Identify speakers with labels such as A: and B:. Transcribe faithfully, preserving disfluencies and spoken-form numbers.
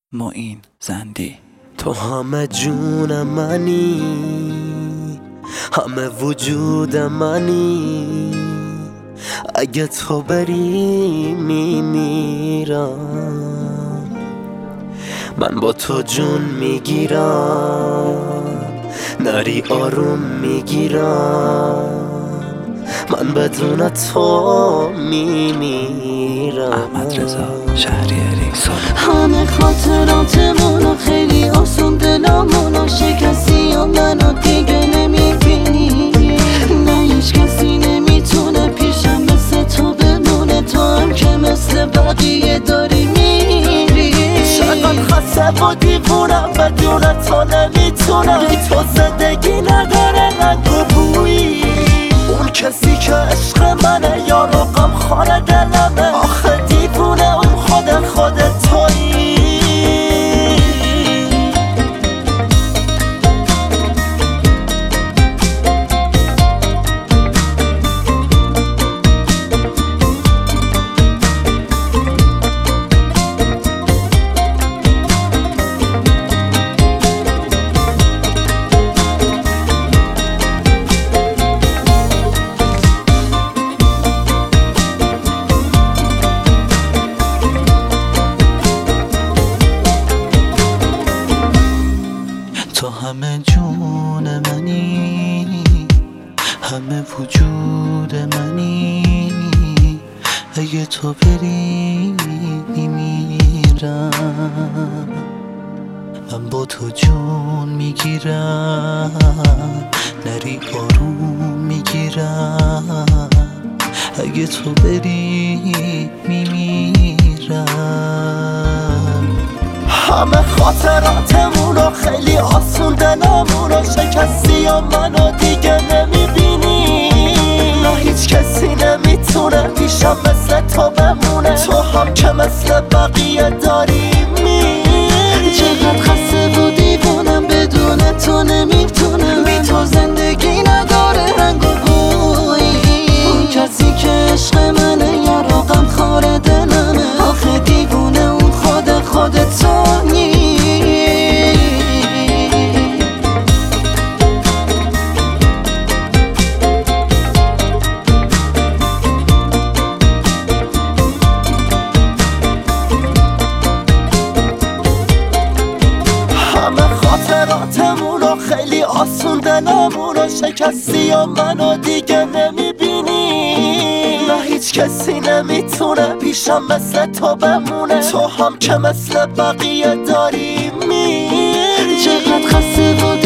A: معین زندی.
B: تو همه جون منی، همه وجود منی. اگه تو بری میمیرم، من با تو جون میگیرم. نری آروم میگیرم، من بدون تو میمیرم.
A: احمد رضا شهریاری.
C: همه خاطراتمونو خیلی آسون دلامونو شکستی و منو دیگه نمیبینی. نه هیچ کسی نمیتونه پیشم مثل تو بمونه، تو هم که مثل بقیه داری میری.
B: چقدر خسته و دیوونم، بدون تو نمیتونم. بی تو زندگی نداره رنگ و بویی. اون کسی که عشق منه یارو غم خاره دلمه. آخه دیوونه اون خود خود تویی.
A: تو همه جون منی، همه وجود منی. اگه تو بری میمیرم، من با تو جون میگیرم. نری آروم میگیرم، اگه تو بری میمیرم.
B: همه خاطراتمونو خیلی آسون دلمونو شکستی و منو دیگه نمیبینی. نه هیچ کسی نمیتونه پیشم مثل تو بمونه، تو هم که مثل بقیه داری میری.
C: چقدر خسته و دیوونم، بدون تو نمیتونم. بی تو زندگی نداره رنگ و بویی. اون کسی که عشق منه یارو غم خاره دلمه. آخه دیوونه اون خود خود تو.
B: خاطراتمونو خیلی آسون دلمونو شکستی و منو دیگه نمیبینی. نه هیچ کسی نمیتونه پیشم مثل تو بمونه، تو هم که مثل بقیه داری میری.
C: چقدر خسته و